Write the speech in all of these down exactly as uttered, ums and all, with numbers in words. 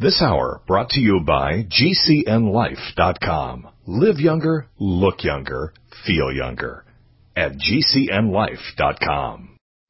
This hour brought to you by G C N life dot com. Live younger, look younger, feel younger at G C N life dot com.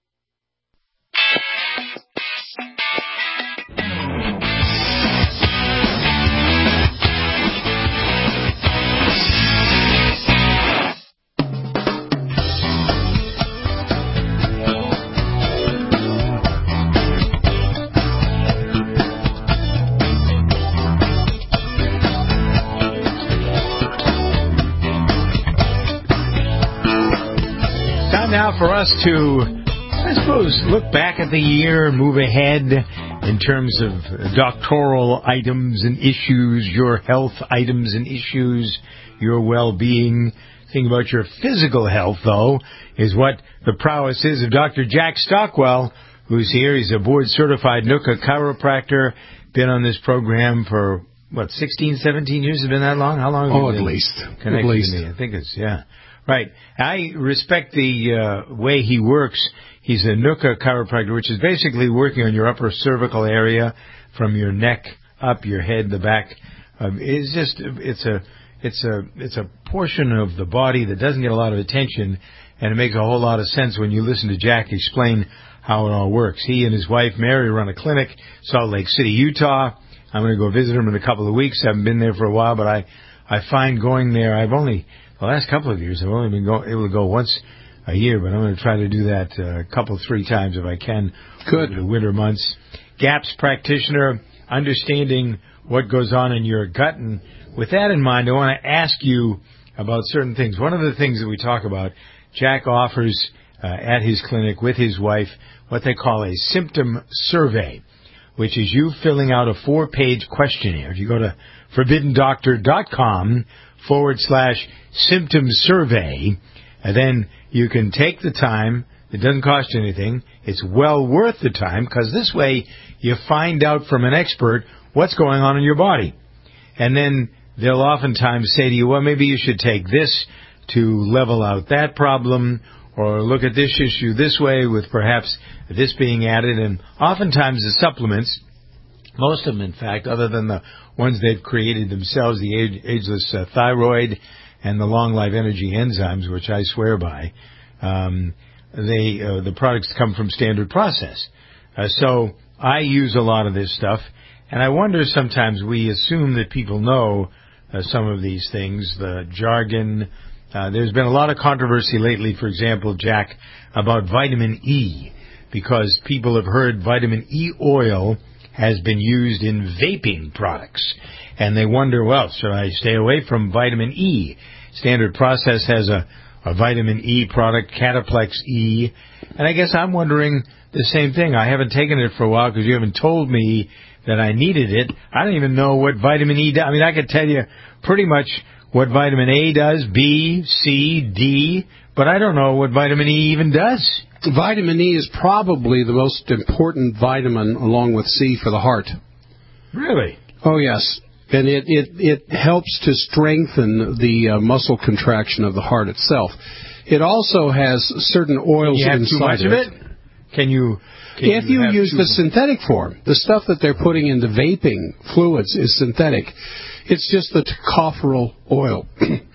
Now for us to, I suppose, look back at the year, move ahead in terms of doctoral items and issues, your health items and issues, your well-being. Think about your physical health, though, is what the prowess is of Doctor Jack Stockwell, who's here. He's a board-certified N U C A chiropractor, been on this program for, what, sixteen, seventeen years? Has it been that long? How long have oh, you been at least. connected At least. to me? I think it's, yeah. Right. I respect the uh, way he works. He's a N U C A chiropractor, which is basically working on your upper cervical area from your neck up, your head, the back. Um, it's just, it's a, it's a, it's a portion of the body that doesn't get a lot of attention, and it makes a whole lot of sense when you listen to Jack explain how it all works. He and his wife, Mary, run a clinic, Salt Lake City, Utah. I'm going to go visit him in a couple of weeks. I haven't been there for a while, but I, I find going there, I've only... The last couple of years, I've only been go, able to go once a year, but I'm going to try to do that uh, a couple, three times if I can. Good. Over the winter months. GAPS practitioner, understanding what goes on in your gut. And with that in mind, I want to ask you about certain things. One of the things that we talk about, Jack offers uh, at his clinic with his wife what they call a symptom survey, which is you filling out a four-page questionnaire. If you go to forbidden doctor dot com forward slash symptom survey, and then you can take the time. It doesn't cost you anything. It's well worth the time, because this way you find out from an expert what's going on in your body. And then they'll oftentimes say to you, well, maybe you should take this to level out that problem, or look at this issue this way with perhaps this being added. And oftentimes the supplements, most of them, in fact, other than the ones they've created themselves, the age, ageless uh, thyroid and the long life energy enzymes, which I swear by, um, they uh, the products come from Standard Process. Uh, so I use a lot of this stuff, and I wonder sometimes we assume that people know uh, some of these things, the jargon. Uh, there's been a lot of controversy lately, for example, Jack, about vitamin E, because people have heard vitamin E oil has been used in vaping products. And they wonder, well, should I stay away from vitamin E? Standard Process has a, a vitamin E product, Cataplex E. And I guess I'm wondering the same thing. I haven't taken it for a while because you haven't told me that I needed it. I don't even know what vitamin E does. I mean, I could tell you pretty much what vitamin A does, B, C, D, but I don't know what vitamin E even does. Vitamin E is probably the most important vitamin, along with C, for the heart. Really? Oh, yes. And it, it, it helps to strengthen the uh, muscle contraction of the heart itself. It also has certain oils you have inside too much of it. it? Can you... Can if you, you use the synthetic form, the stuff that they're putting into vaping fluids is synthetic. It's just the tocopherol oil.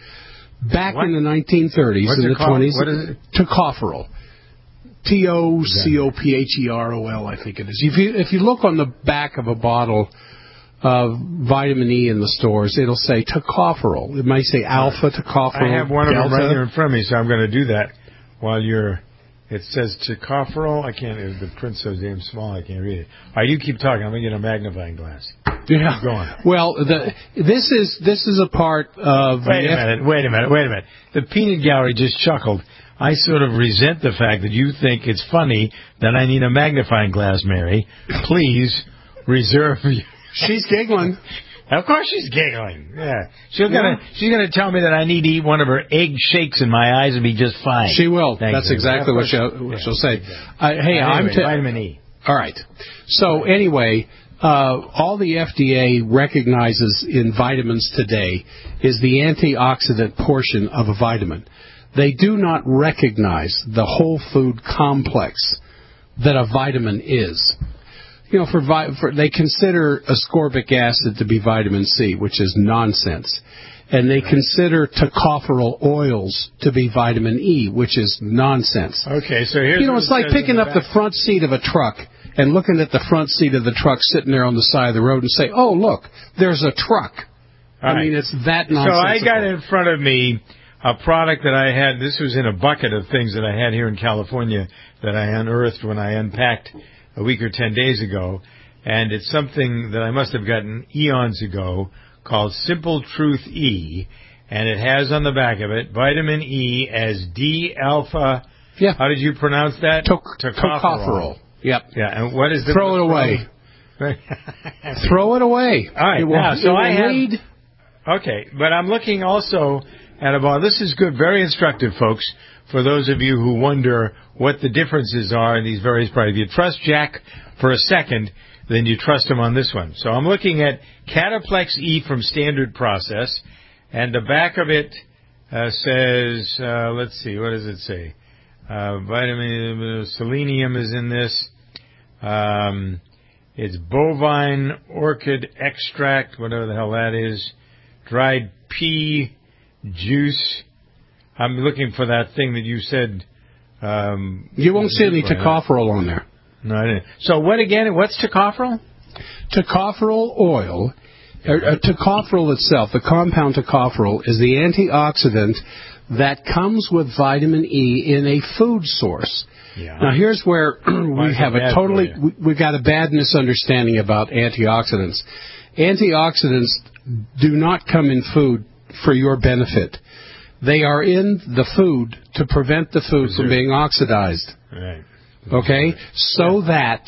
Back what? in the nineteen thirties What's and the called? twenties, What is it? Tocopherol. T O C O P H E R O L, I think it is. If you if you look on the back of a bottle of vitamin E in the stores, it'll say tocopherol. It might say alpha tocopherol. I have one of delta. them right here in front of me, so I'm going to do that while you're... It says tocopherol. I can't... The print's so damn small, I can't read it. All right, you keep talking. I'm going to get a magnifying glass. Yeah. Keep going. Well, the, this is this is a part of... Wait a minute, wait a minute, wait a minute. The peanut gallery just chuckled. I sort of resent the fact that you think it's funny that I need a magnifying glass, Mary. Please reserve... She's giggling. Of course she's giggling. Yeah. She's gonna she's gonna tell me that I need to eat one of her egg shakes and my eyes will be just fine. She will. Thank That's you. exactly what she'll, what she'll say. Uh, hey, anyway, I'm t- vitamin E. All right. So anyway, uh, all the F D A recognizes in vitamins today is the antioxidant portion of a vitamin. They do not recognize the whole food complex that a vitamin is. you know, for, vi- for they consider ascorbic acid to be vitamin C, which is nonsense. And they consider tocopherol oils to be vitamin E, which is nonsense. Okay, so here's You know, it's like picking up the front seat of a truck and looking at the front seat of the truck sitting there on the side of the road and say, oh, look, there's a truck. All I right. mean, it's that nonsensical. So I got in front of me a product that I had. This was in a bucket of things that I had here in California that I unearthed when I unpacked a week or ten days ago. And it's something that I must have gotten eons ago called Simple Truth E. And it has on the back of it vitamin E as D-alpha. Yeah. How did you pronounce that? Toc- Tocopherol. Tocopherol. Yep. Yeah, and what is the... Throw it away. Throw it away. All right, it will, now, so I have... lead. Okay, but I'm looking also at about, this is good, very instructive, folks, for those of you who wonder what the differences are in these various products. If you trust Jack for a second, then you trust him on this one. So I'm looking at Cataplex E from Standard Process, and the back of it uh, says, uh, let's see, what does it say? Uh, vitamin, uh, selenium is in this. Um, it's bovine orchid extract, whatever the hell that is. Dried pea juice. I'm looking for that thing that you said. Um, you won't see any tocopherol on there. No, I didn't. So what again? What's tocopherol? Tocopherol oil. Uh, uh, tocopherol itself, the compound tocopherol, is the antioxidant that comes with vitamin E in a food source. Yeah. Now, here's where we have a totally, we, we've got a bad misunderstanding about antioxidants. Antioxidants do not come in food for your benefit. They are in the food to prevent the food from being oxidized. Right. Okay? So that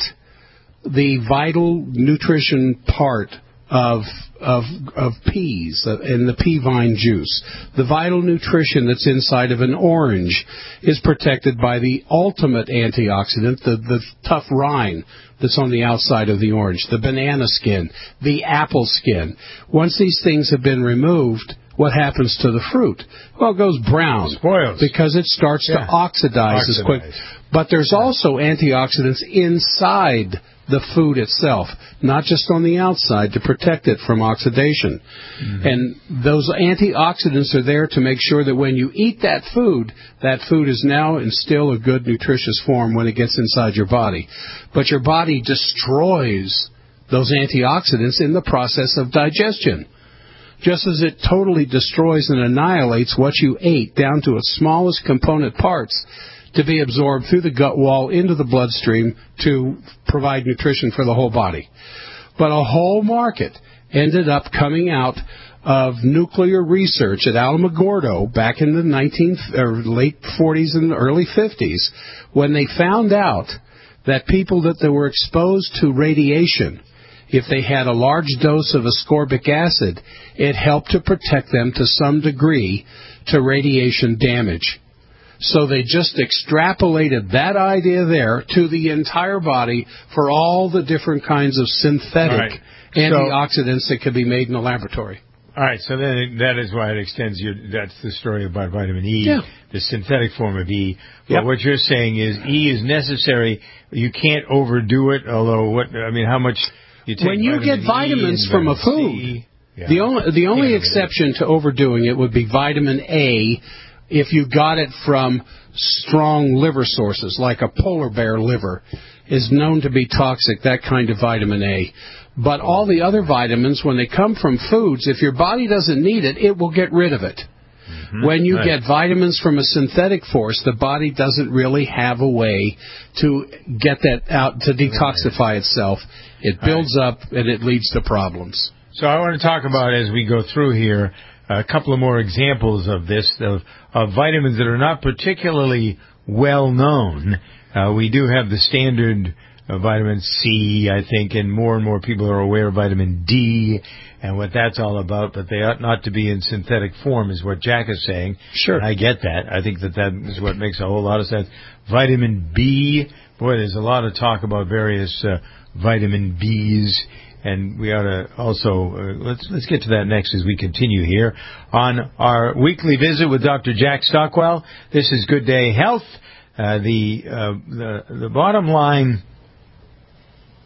the vital nutrition part of of of peas and the pea vine juice, the vital nutrition that's inside of an orange, is protected by the ultimate antioxidant, the the tough rind that's on the outside of the orange, the banana skin, the apple skin. Once these things have been removed, what happens to the fruit? Well, it goes brown. It spoils. Because it starts yeah. to oxidize, oxidize as quick. But there's also antioxidants inside the food itself, not just on the outside, to protect it from oxidation. Mm-hmm. And those antioxidants are there to make sure that when you eat that food, that food is now in still a good nutritious form when it gets inside your body. But your body destroys those antioxidants in the process of digestion. Just as it totally destroys and annihilates what you ate down to its smallest component parts to be absorbed through the gut wall into the bloodstream to provide nutrition for the whole body. But a whole market ended up coming out of nuclear research at Alamogordo back in the nineteen or late forties and early fifties, when they found out that people that they were exposed to radiation, if they had a large dose of ascorbic acid, it helped to protect them to some degree to radiation damage. So they just extrapolated that idea there to the entire body for all the different kinds of synthetic right. antioxidants so, that could be made in the laboratory. All right, so then that is why it extends your, that's the story about vitamin E, yeah. the synthetic form of E. But yep. what you're saying is E is necessary. You can't overdo it, although, what I mean, how much you take when you get vitamins e from a food, C, yeah. the only, the only exception to overdoing it would be vitamin A, if you got it from strong liver sources, like a polar bear liver, is known to be toxic, that kind of vitamin A. But all the other vitamins, when they come from foods, if your body doesn't need it, it will get rid of it. Mm-hmm. When you right. get vitamins from a synthetic source, the body doesn't really have a way to get that out, to detoxify right. itself. It builds right. up, and it leads to problems. So I want to talk about, as we go through here, a couple of more examples of this, of, of vitamins that are not particularly well known. Uh, we do have the standard uh, vitamin C, I think, and more and more people are aware of vitamin D and what that's all about, but they ought not to be in synthetic form, is what Jack is saying. Sure. And I get that. I think that that is what makes a whole lot of sense. Vitamin B, boy, there's a lot of talk about various uh, vitamin Bs. And we ought to also, uh, let's let's get to that next as we continue here on our weekly visit with Doctor Jack Stockwell. This is Good Day Health. Uh, the, uh, the the bottom line,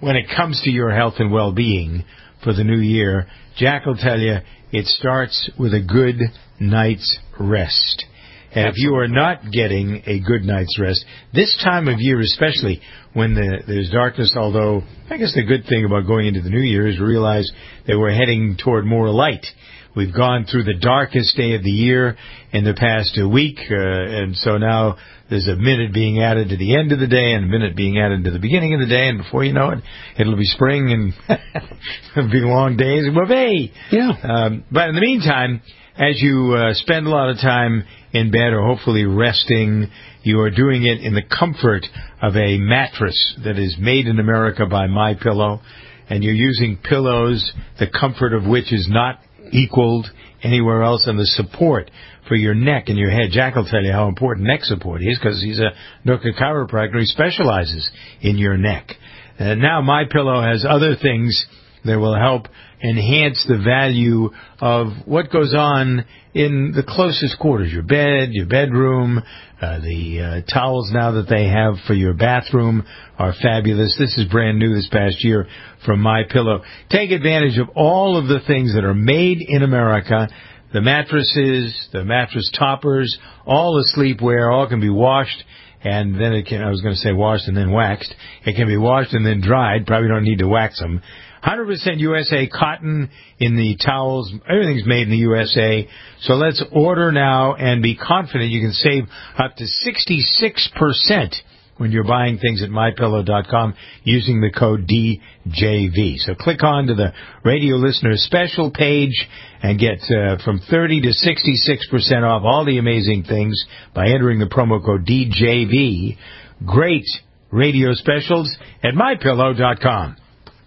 when it comes to your health and well-being for the new year, Jack will tell you it starts with a good night's rest. And if you are not getting a good night's rest, this time of year especially, when the, there's darkness, although I guess the good thing about going into the new year is realize that we're heading toward more light. We've gone through the darkest day of the year in the past week, uh, and so now there's a minute being added to the end of the day and a minute being added to the beginning of the day, and before you know it, it'll be spring and it'll be long days. Whoopee! Yeah. Um, but in the meantime, as you uh, spend a lot of time in bed or hopefully resting, you are doing it in the comfort of a mattress that is made in America by MyPillow, and you're using pillows, the comfort of which is not equaled anywhere else, and the support for your neck and your head. Jack will tell you how important neck support is because he's a Nooka chiropractor. He specializes in your neck. Uh, now MyPillow has other things that will help enhance the value of what goes on in the closest quarters, your bed, your bedroom. Uh, the uh, towels now that they have for your bathroom are fabulous. This is brand new this past year from MyPillow. Take advantage of all of the things that are made in America. The mattresses, the mattress toppers, all the sleepwear, all can be washed. And then it can, I was going to say washed and then waxed. It can be washed and then dried. Probably don't need to wax them. one hundred percent U S A cotton in the towels. Everything's made in the U S A. So let's order now and be confident you can save up to sixty-six percent when you're buying things at my pillow dot com using the code D J V. So click on to the radio listener special page and get uh, from thirty to sixty-six percent off all the amazing things by entering the promo code D J V. Great radio specials at my pillow dot com.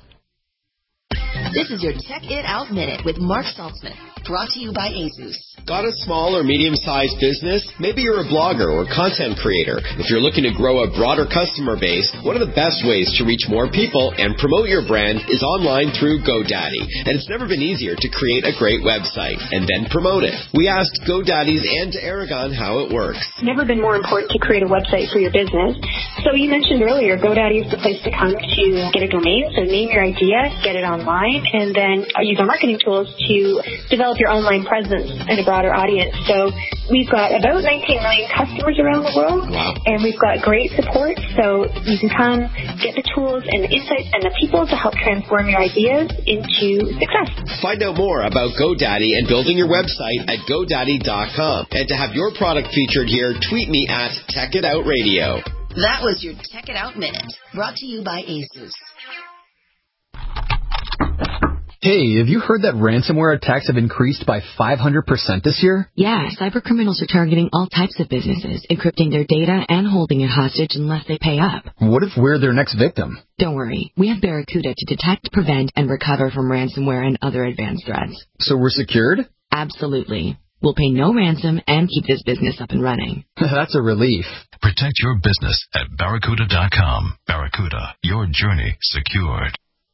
This is your Check It Out Minute with Mark Saltzman, brought to you by ASUS. Got a small or medium-sized business? Maybe you're a blogger or content creator. If you're looking to grow a broader customer base, one of the best ways to reach more people and promote your brand is online through GoDaddy. And it's never been easier to create a great website and then promote it. We asked GoDaddy's Ann Aragon how it works. Never been more important to create a website for your business. So you mentioned earlier, GoDaddy is the place to come to get a domain, so name your idea, get it online, and then use our marketing tools to develop your online presence and a broader audience. So we've got about nineteen million customers around the world, wow. and we've got great support. So you can come, get the tools and the insights and the people to help transform your ideas into success. Find out more about GoDaddy and building your website at GoDaddy dot com. And to have your product featured here, tweet me at Tech It Out Radio. That was your Tech It Out Minute, brought to you by ASUS. Hey, have you heard that ransomware attacks have increased by five hundred percent this year? Yeah, cybercriminals are targeting all types of businesses, encrypting their data and holding it hostage unless they pay up. What if we're their next victim? Don't worry. We have Barracuda to detect, prevent, and recover from ransomware and other advanced threats. So we're secured? Absolutely. We'll pay no ransom and keep this business up and running. That's a relief. Protect your business at Barracuda dot com. Barracuda, your journey secured.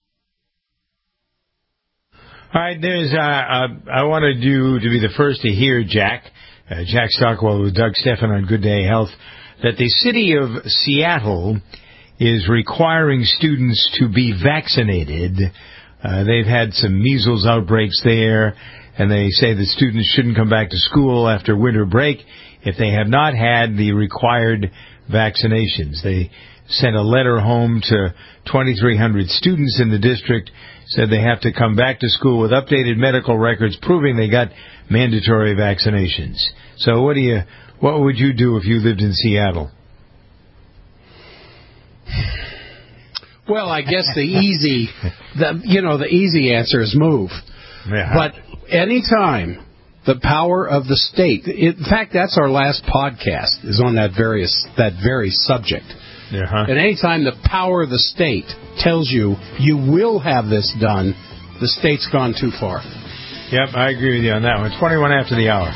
All right, there's. Uh, uh, I wanted you to be the first to hear, Jack, uh, Jack Stockwell with Doug Stephan on Good Day Health, that the city of Seattle is requiring students to be vaccinated. Uh, they've had some measles outbreaks there, and they say the students shouldn't come back to school after winter break if they have not had the required vaccinations. They sent a letter home to twenty-three hundred students in the district, said they have to come back to school with updated medical records proving they got mandatory vaccinations. So what do you, what would you do if you lived in Seattle? Well, I guess the easy, the you know, the easy answer is move. Yeah. But anytime the power of the state, in fact, that's our last podcast, is on that various that very subject. Uh-huh. And anytime the power of the state tells you you will have this done, the state's gone too far. Yep, I agree with you on that one. twenty-one after the hour.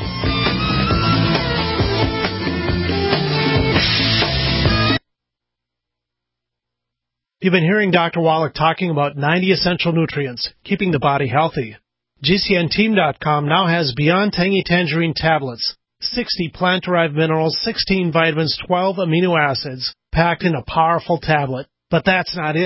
You've been hearing Doctor Wallach talking about ninety essential nutrients, keeping the body healthy. G C N team dot com now has Beyond Tangy Tangerine tablets, sixty plant-derived minerals, sixteen vitamins, twelve amino acids, packed in a powerful tablet. But that's not it.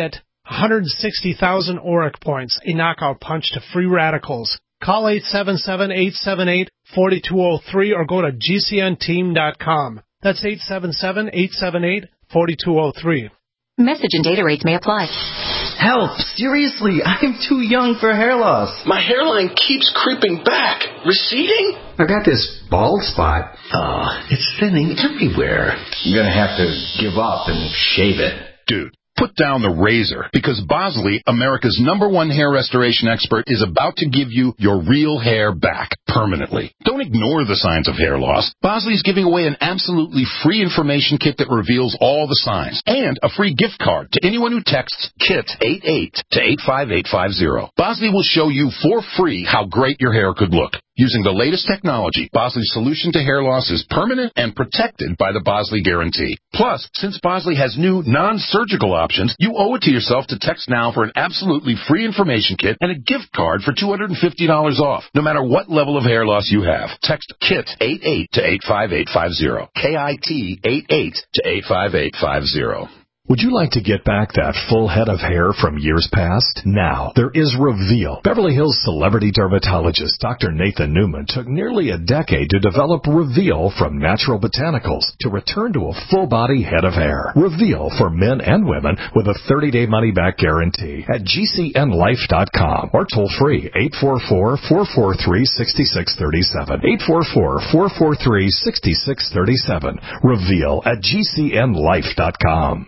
one hundred sixty thousand auric points, a knockout punch to free radicals. Call eight seven seven, eight seven eight, four two zero three or go to G C N team dot com. That's eight seven seven, eight seven eight, four two zero three. Message and data rates may apply. Help! Seriously, I'm too young for hair loss. My hairline keeps creeping back. Receding? I got this bald spot. Oh, it's thinning everywhere. I'm gonna have to give up and shave it. Dude, put down the razor, because Bosley, America's number one hair restoration expert, is about to give you your real hair back permanently. Don't ignore the signs of hair loss. Bosley is giving away an absolutely free information kit that reveals all the signs, and a free gift card to anyone who texts KIT eighty-eight to eight five eight five zero. Bosley will show you for free how great your hair could look. Using the latest technology, Bosley's solution to hair loss is permanent and protected by the Bosley Guarantee. Plus, since Bosley has new non-surgical options, you owe it to yourself to text now for an absolutely free information kit and a gift card for two hundred fifty dollars off, no matter what level of hair loss you have. Text KIT eighty-eight to eight five eight five zero. K I T eighty-eight to eight five eight five zero. Would you like to get back that full head of hair from years past? Now, there is Reveal. Beverly Hills celebrity dermatologist Doctor Nathan Newman took nearly a decade to develop Reveal from natural botanicals to return to a full-body head of hair. Reveal for men and women with a thirty-day money-back guarantee at G C N life dot com or toll-free eight four four, four four three, six six three seven. eight four four, four four three, six six three seven. Reveal at G C N life dot com.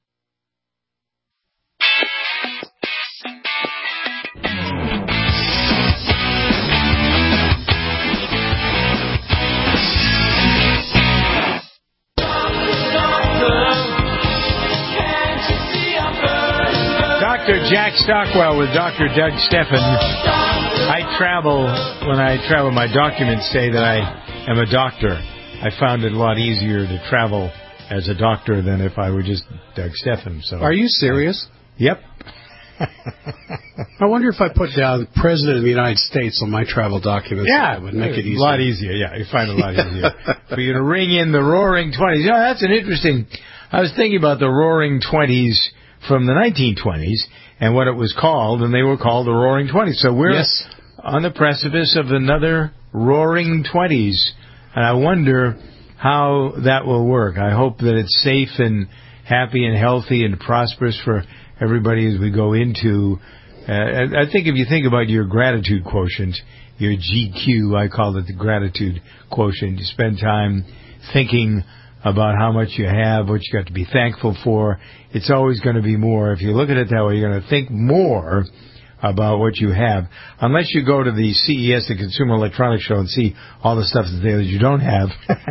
Doctor Jack Stockwell with Doctor Doug Steffen. I travel, when I travel, my documents say that I am a doctor. I found it a lot easier to travel as a doctor than if I were just Doug Steffen. So, are you serious? Yep. I wonder if I put down President of the United States on my travel documents. Yeah, it would make it easier. A lot easier, yeah. You find it a lot easier. For you to ring in the Roaring Twenties. You know, that's an interesting... I was thinking about the Roaring Twenties from the nineteen twenties and what it was called, and they were called the Roaring Twenties. So we're yes. on the precipice of another Roaring Twenties, and I wonder how that will work. I hope that it's safe and happy and healthy and prosperous for everybody as we go into... Uh, I think if you think about your gratitude quotient, your G Q, I call it the gratitude quotient, you spend time thinking about how much you have, what you got to be thankful for. It's always going to be more. If you look at it that way, you're going to think more about what you have. Unless you go to the C E S, the Consumer Electronics Show, and see all the stuff that's there that you don't have.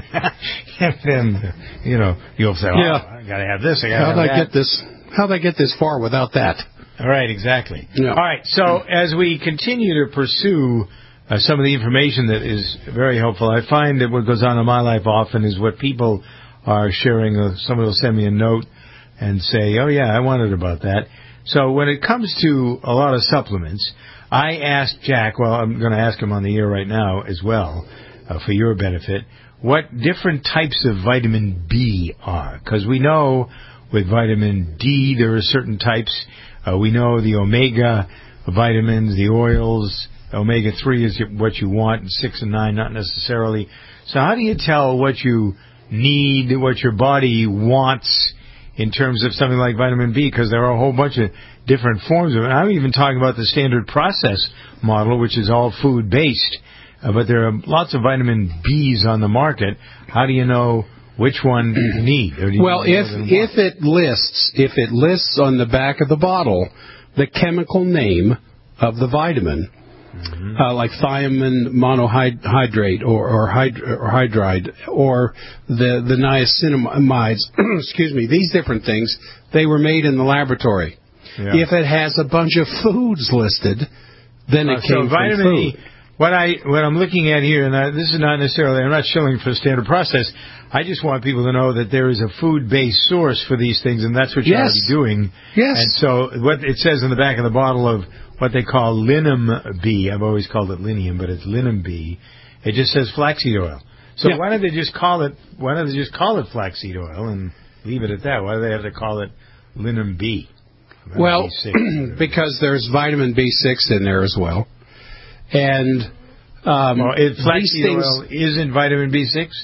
And then, you know, you'll say, oh, yeah. I got to have this, I got to have How'd that. I get this? How'd I get this far without that? All right, exactly. Yeah. All right, so as we continue to pursue uh, some of the information that is very helpful, I find that what goes on in my life often is what people are sharing. Uh, somebody will send me a note and say, oh, yeah, I wondered about that. So when it comes to a lot of supplements, I asked Jack, well, I'm going to ask him on the air right now as well, uh, for your benefit, what different types of vitamin B are. Because we know with vitamin D there are certain types. Uh, we know the omega vitamins, the oils, omega three is what you want, and six and nine not necessarily. So how do you tell what you need, what your body wants in terms of something like vitamin B? Because there are a whole bunch of different forms of it. I'm even talking about the standard process model, which is all food-based. Uh, but there are lots of vitamin Bs on the market. How do you know which one do you need? Or do you well, need if if it lists if it lists on the back of the bottle the chemical name of the vitamin, mm-hmm. uh, like thiamine monohydrate or or, hyd- or hydride or the the niacinamides, excuse me, these different things, they were made in the laboratory. Yeah. If it has a bunch of foods listed, then it uh, came so vitamin from food. E, what I what I'm looking at here, and I, this is not necessarily, I'm not shilling for standard process. I just want people to know that there is a food-based source for these things, and that's what you're yes. already doing. Yes. And so what it says in the back of the bottle of what they call linum B, I've always called it linium, but it's linum B. It just says flaxseed oil. So yeah. why don't they just call it? Why don't they just call it flaxseed oil and leave it at that? Why do they have to call it linum B? Well, because there's vitamin B six in there as well. And um, well, it, flaxseed things, oil isn't vitamin B six?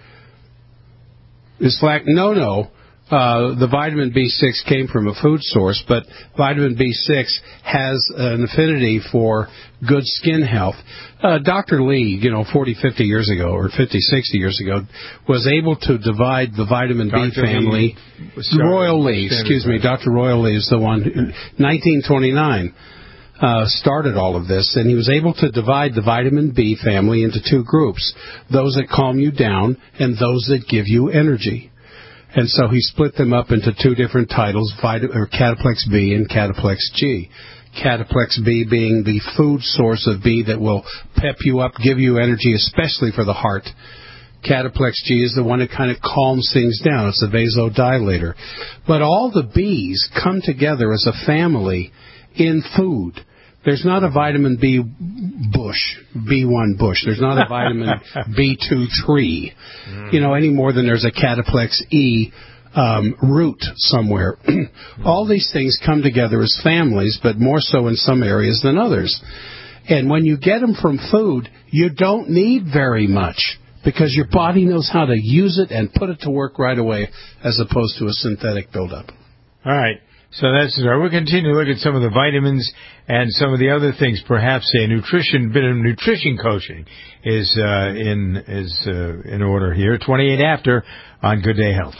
Is flax? No, no. Uh, the vitamin B six came from a food source, but vitamin B six has an affinity for good skin health. Uh, Doctor Lee, you know, forty, fifty years ago, or fifty, sixty years ago, was able to divide the vitamin B family. Royal Lee, excuse me, Doctor Royal Lee is the one who, nineteen twenty-nine, uh, started all of this, and he was able to divide the vitamin B family into two groups, those that calm you down and those that give you energy. And so he split them up into two different titles, Vita, or Cataplex B and Cataplex G. Cataplex B being the food source of B that will pep you up, give you energy, especially for the heart. Cataplex G is the one that kind of calms things down. It's a vasodilator. But all the Bs come together as a family in food. There's not a vitamin B bush, B one bush. There's not a vitamin B two tree, mm. you know, any more than there's a Cataplex E um, root somewhere. All these things come together as families, but more so in some areas than others. And when you get them from food, you don't need very much because your body knows how to use it and put it to work right away as opposed to a synthetic buildup. All right. So that's right. We'll continue to look at some of the vitamins and some of the other things. Perhaps a nutrition bit of nutrition coaching is uh, in is uh, in order here. twenty-eight after on Good Day Health.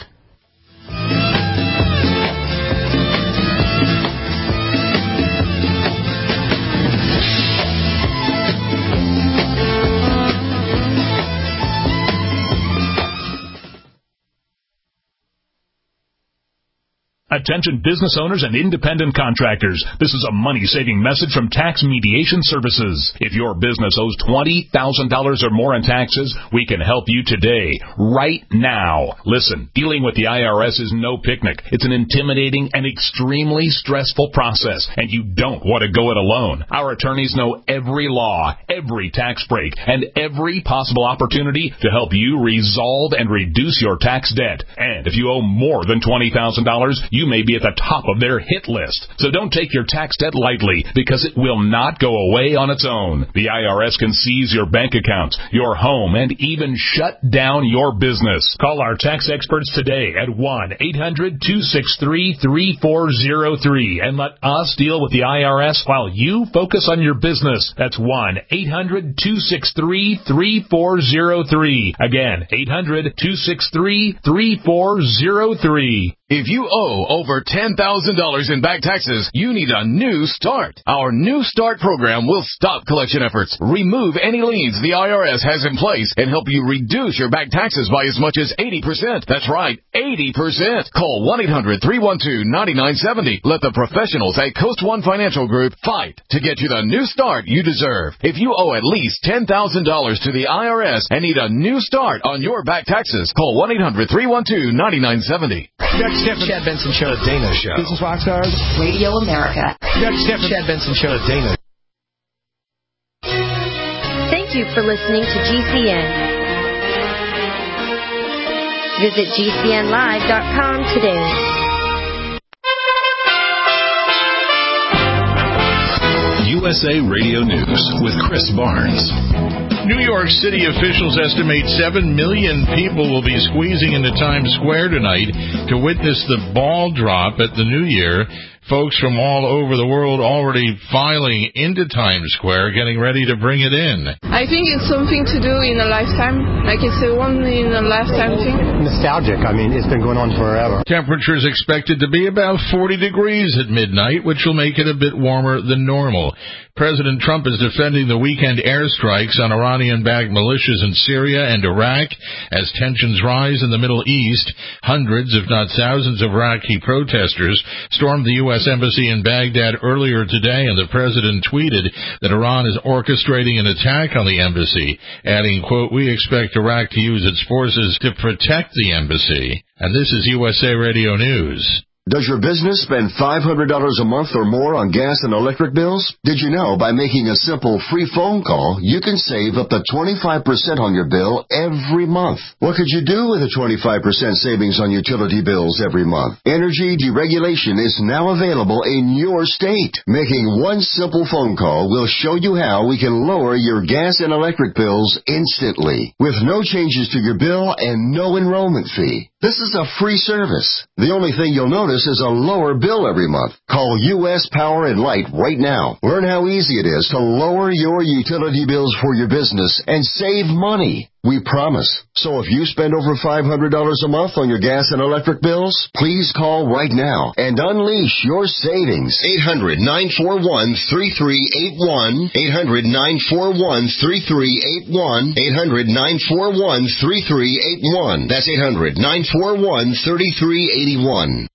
Attention business owners and independent contractors. This is a money-saving message from Tax Mediation Services. If your business owes twenty thousand dollars or more in taxes, we can help you today, right now. Listen, dealing with the I R S is no picnic. It's an intimidating and extremely stressful process, and you don't want to go it alone. Our attorneys know every law, every tax break, and every possible opportunity to help you resolve and reduce your tax debt. And if you owe more than twenty thousand dollars, you may be at the top of their hit list. So don't take your tax debt lightly, because it will not go away on its own. The I R S can seize your bank accounts, your home, and even shut down your business. Call our tax experts today at one eight hundred two six three three four zero three and let us deal with the I R S while you focus on your business. That's one eight hundred two six three three four zero three. Again, eight hundred two six three three four zero three. If you owe over ten thousand dollars in back taxes, you need a new start. Our New Start program will stop collection efforts, remove any liens the I R S has in place, and help you reduce your back taxes by as much as eighty percent. That's right, eighty percent. Call one eight hundred three one two nine nine seven zero. Let the professionals at Coast One Financial Group fight to get you the new start you deserve. If you owe at least ten thousand dollars to the I R S and need a new start on your back taxes, call one eight hundred three one two nine nine seven zero. Chad Benson Show. The Dana Show. Business Rockstars. Radio America. Chad Benson Show. The Dana. Thank you for listening to G C N. Visit G C N live dot com today. U S A Radio News with Chris Barnes. New York City officials estimate seven million people will be squeezing into Times Square tonight to witness the ball drop at the New Year. Folks from all over the world already filing into Times Square, getting ready to bring it in. I think it's something to do in a lifetime. Like it's a one-in-a-lifetime thing. Nostalgic. I mean, it's been going on forever. Temperatures expected to be about forty degrees at midnight, which will make it a bit warmer than normal. President Trump is defending the weekend airstrikes on Iranian-backed militias in Syria and Iraq as tensions rise in the Middle East. Hundreds, if not thousands, of Iraqi protesters stormed the U S Embassy in Baghdad earlier today, and the president tweeted that Iran is orchestrating an attack on the embassy, adding, quote, "We expect Iraq to use its forces to protect the embassy." And this is U S A Radio News. Does your business spend five hundred dollars a month or more on gas and electric bills? Did you know by making a simple free phone call, you can save up to twenty-five percent on your bill every month? What could you do with a twenty-five percent savings on utility bills every month? Energy deregulation is now available in your state. Making one simple phone call will show you how we can lower your gas and electric bills instantly, with no changes to your bill and no enrollment fee. This is a free service. The only thing you'll notice is a lower bill every month. Call U S Power and Light right now. Learn how easy it is to lower your utility bills for your business and save money. We promise. So if you spend over five hundred dollars a month on your gas and electric bills, please call right now and unleash your savings. eight hundred, nine four one, three three eight one. eight hundred, nine four one, three three eight one. eight hundred, nine four one, three three eight one. That's eight hundred, nine four one, three three eight one.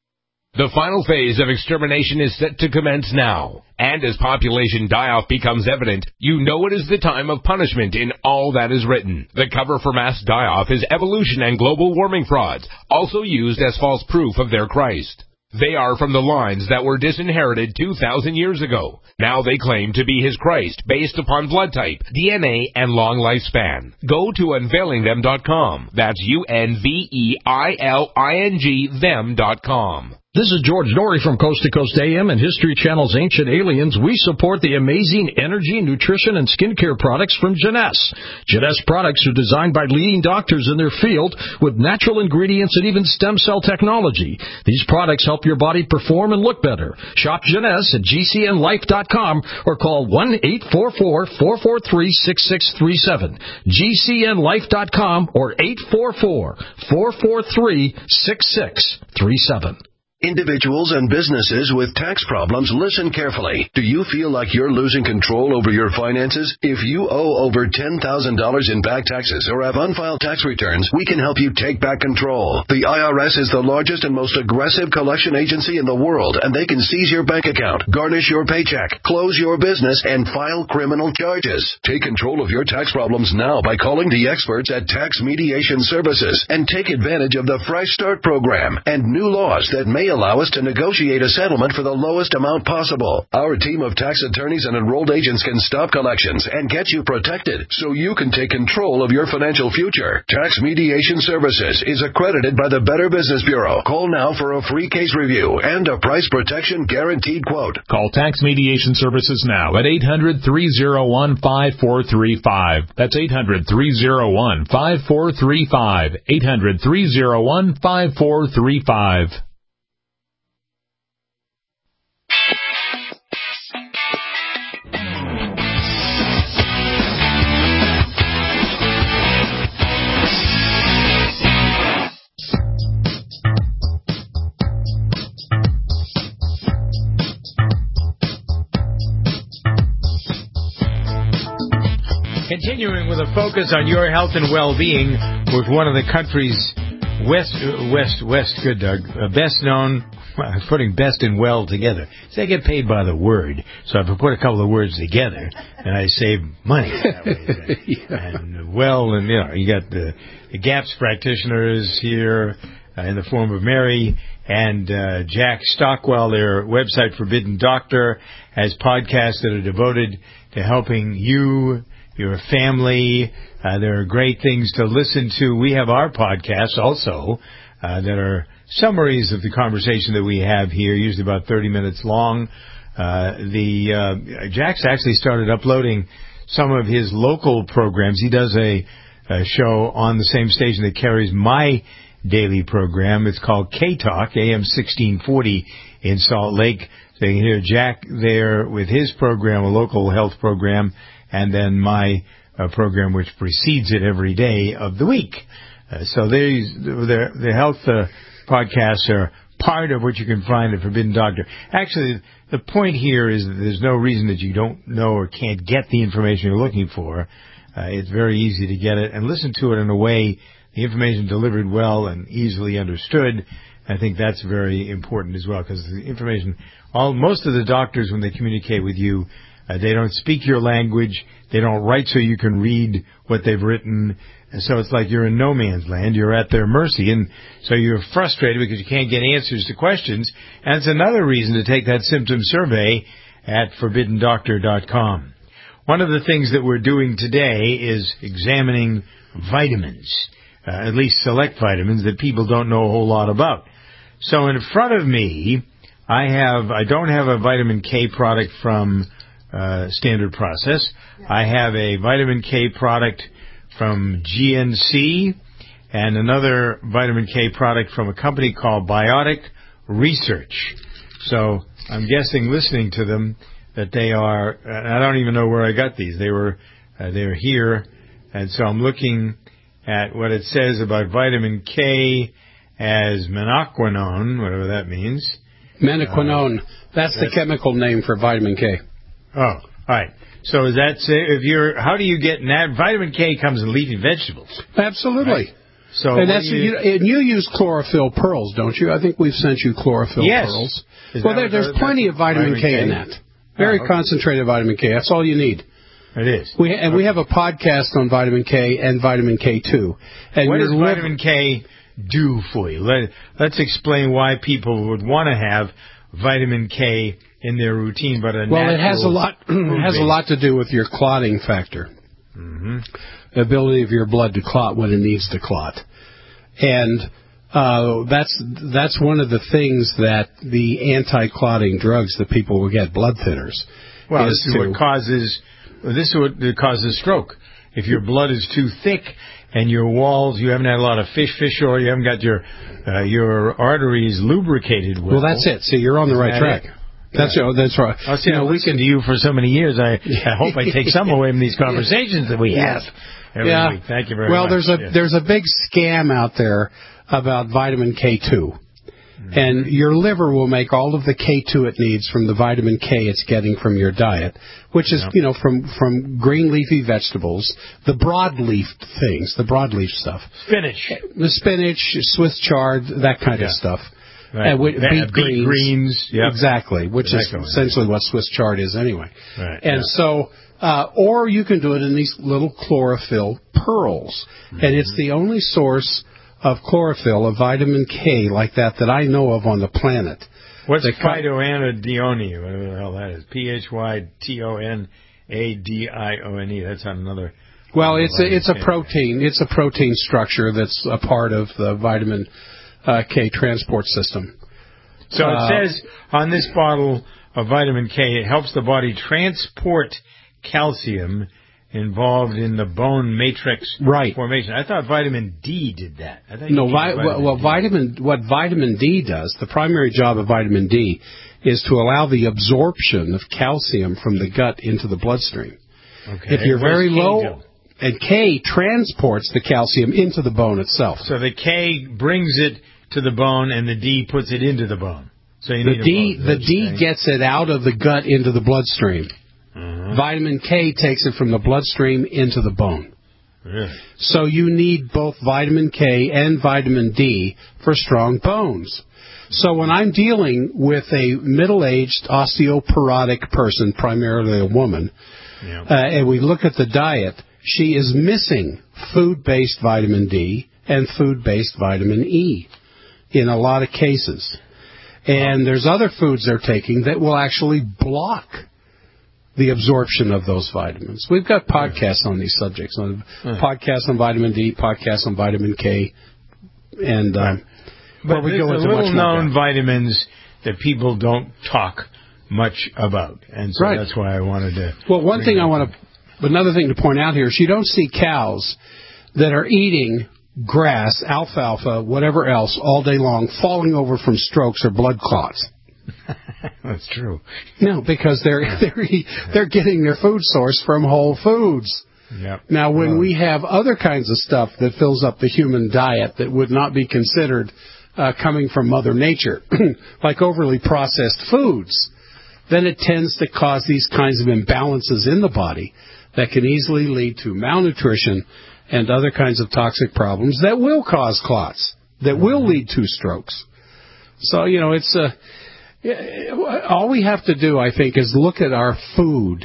The final phase of extermination is set to commence now. And as population die-off becomes evident, you know it is the time of punishment in all that is written. The cover for mass die-off is evolution and global warming frauds, also used as false proof of their Christ. They are from the lines that were disinherited two thousand years ago. Now they claim to be his Christ based upon blood type, D N A, and long lifespan. Go to unveiling them dot com. That's U N V E I L I N G them dot com. This is George Norrie from Coast to Coast A M and History Channel's Ancient Aliens. We support the amazing energy, nutrition, and skincare products from Jeunesse. Jeunesse products are designed by leading doctors in their field with natural ingredients and even stem cell technology. These products help your body perform and look better. Shop Jeunesse at G C N life dot com or call one eight four four, four four three, six six three seven. G C N life dot com or eight four four, four four three, six six three seven. Individuals and businesses with tax problems, listen carefully. Do you feel like you're losing control over your finances? If you owe over ten thousand dollars in back taxes or have unfiled tax returns, we can help you take back control. The I R S is the largest and most aggressive collection agency in the world, and they can seize your bank account, garnish your paycheck, close your business, and file criminal charges. Take control of your tax problems now by calling the experts at Tax Mediation Services and take advantage of the Fresh Start program and new laws that may allow us to negotiate a settlement for the lowest amount possible. Our team of tax attorneys and enrolled agents can stop collections and get you protected so you can take control of your financial future. Tax Mediation Services is accredited by the Better Business Bureau. Call now for a free case review and a price protection guaranteed quote. Call Tax Mediation Services now at eight hundred, three oh one, five four three five. That's eight hundred, three oh one, five four three five. eight hundred, three oh one, five four three five. Continuing with a focus on your health and well-being with one of the country's west, west, west, good, Doug, uh, best known, well, putting best and well together. So I get paid by the word. So if I put a couple of words together, and I save money that way. yeah. And well, and you know, you got the, the GAPS practitioners here uh, in the form of Mary and uh, Jack Stockwell. Their website, Forbidden Doctor, has podcasts that are devoted to helping you, your family. Uh, there are great things to listen to. We have our podcasts also uh, that are summaries of the conversation that we have here, usually about thirty minutes long. Uh, the uh, Jack's actually started uploading some of his local programs. He does a, a show on the same station that carries my daily program. It's called K-Talk, A M sixteen forty in Salt Lake. So you can hear Jack there with his program, a local health program, and then my uh, program, which precedes it every day of the week. Uh, so these, the, the health uh, podcasts are part of what you can find at Forbidden Doctor. Actually, the point here is that there's no reason that you don't know or can't get the information you're looking for. Uh, it's very easy to get it and listen to it in a way, the information delivered well and easily understood. I think that's very important as well, because the information, all most of the doctors, when they communicate with you, Uh, they don't speak your language. They don't write so you can read what they've written. And so it's like you're in no man's land. You're at their mercy. And so you're frustrated because you can't get answers to questions. And it's another reason to take that symptom survey at forbidden doctor dot com. One of the things that we're doing today is examining vitamins, uh, at least select vitamins that people don't know a whole lot about. So in front of me, I have, I don't have a vitamin K product from uh, Standard Process. I have a vitamin K product from G N C and another vitamin K product from a company called Biotic Research. So I'm guessing, listening to them, that they are, I don't even know where I got these. They were, uh, they were here. And so I'm looking at what it says about vitamin K as menaquinone, whatever that means. Menaquinone. Uh, that's, that's the chemical name for vitamin K. Oh, all right. So is that, if you're, how do you get, nat- vitamin K comes in leafy vegetables. Absolutely. Right? So and that's you, you, and you use chlorophyll pearls, don't you? I think we've sent you chlorophyll yes. pearls. Is well, there, there's plenty of vitamin, vitamin K, K in that. Very oh, okay. concentrated vitamin K. That's all you need. It is. We and okay. we have a podcast on vitamin K and vitamin K two. And what does liv- vitamin K do for you? Let, let's explain why people would want to have vitamin K in their routine, but a well, it has a lot. It has a lot to do with your clotting factor, mm-hmm. the ability of your blood to clot when it needs to clot, and uh, that's that's one of the things that the anti-clotting drugs that people will get, blood thinners. Well, is this is to, what causes this is what causes stroke. If your blood is too thick and your walls, you haven't had a lot of fish, fish oil, you haven't got your uh, your arteries lubricated well. Well, that's it. See, you're on the right track. It? That's yeah. that's right. I'll see. You know, listened to you for so many years. I, I hope I take some away from these conversations that we have every yeah. week. Thank you very well, much. Well, there's a yeah. there's a big scam out there about vitamin K two. Mm-hmm. And your liver will make all of the K two it needs from the vitamin K it's getting from your diet, which is, yeah. you know, from, from green leafy vegetables, the broadleaf things, the broadleaf stuff. Spinach. The spinach, Swiss chard, that kind yeah. of stuff. Right. And with, beet, beet greens. greens. Yep. Exactly, which exactly. is essentially what Swiss chard is anyway. Right. And yeah. so, uh, or you can do it in these little chlorophyll pearls. Mm-hmm. And it's the only source of chlorophyll, of vitamin K like that that I know of on the planet. What's phytoanadione? Whatever the hell that is. P H Y T O N A D I O N E. That's on another. Well, it's a, it's a protein. It's a protein structure that's a part of the vitamin uh, K transport system. So uh, it says on this bottle of vitamin K, it helps the body transport calcium involved in the bone matrix right. formation. I thought vitamin D did that. I thought no, vi- vitamin well, well D. vitamin what vitamin D does, the primary job of vitamin D is to allow the absorption of calcium from the gut into the bloodstream. Okay. If you're Where's very K low, do? and K transports the calcium into the bone itself. So the K brings it to the bone, and the D puts it into the bone. So you the need D, a the D gets it out of the gut into the bloodstream. Uh-huh. Vitamin K takes it from the bloodstream into the bone. Really? So you need both vitamin K and vitamin D for strong bones. So when I'm dealing with a middle-aged osteoporotic person, primarily a woman, yeah. uh, and we look at the diet, she is missing food-based vitamin D and food-based vitamin E in a lot of cases. And there's other foods they're taking that will actually block the absorption of those vitamins. We've got podcasts on these subjects, on podcasts on vitamin D, podcasts on vitamin K, and um, right. but we there's go into the little-known much vitamins that people don't talk much about, and so right. that's why I wanted to. Well, one thing I want to, another thing to point out here is you don't see cows that are eating grass, alfalfa, whatever else, all day long, falling over from strokes or blood clots. That's true. No, because they're they're they're getting their food source from Whole Foods. Yep. Now, when oh. we have other kinds of stuff that fills up the human diet that would not be considered uh, coming from Mother Nature, like overly processed foods, then it tends to cause these kinds of imbalances in the body that can easily lead to malnutrition and other kinds of toxic problems that will cause clots, that will lead to strokes. So, you know, it's uh, all we have to do, I think, is look at our food